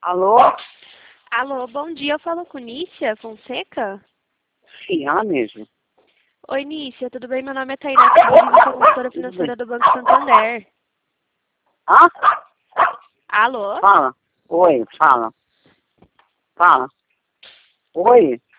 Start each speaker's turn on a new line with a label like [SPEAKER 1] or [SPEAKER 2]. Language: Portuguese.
[SPEAKER 1] Alô?
[SPEAKER 2] Alô, bom dia. Eu falo com Nícia Fonseca?
[SPEAKER 1] Sim, ela mesmo.
[SPEAKER 2] Oi, Nícia, tudo bem? Meu nome é Tainá Camarino, sou consultora financeira do Banco Santander.
[SPEAKER 1] Hã?
[SPEAKER 2] Alô?
[SPEAKER 1] Fala. Oi, fala. Fala. Oi.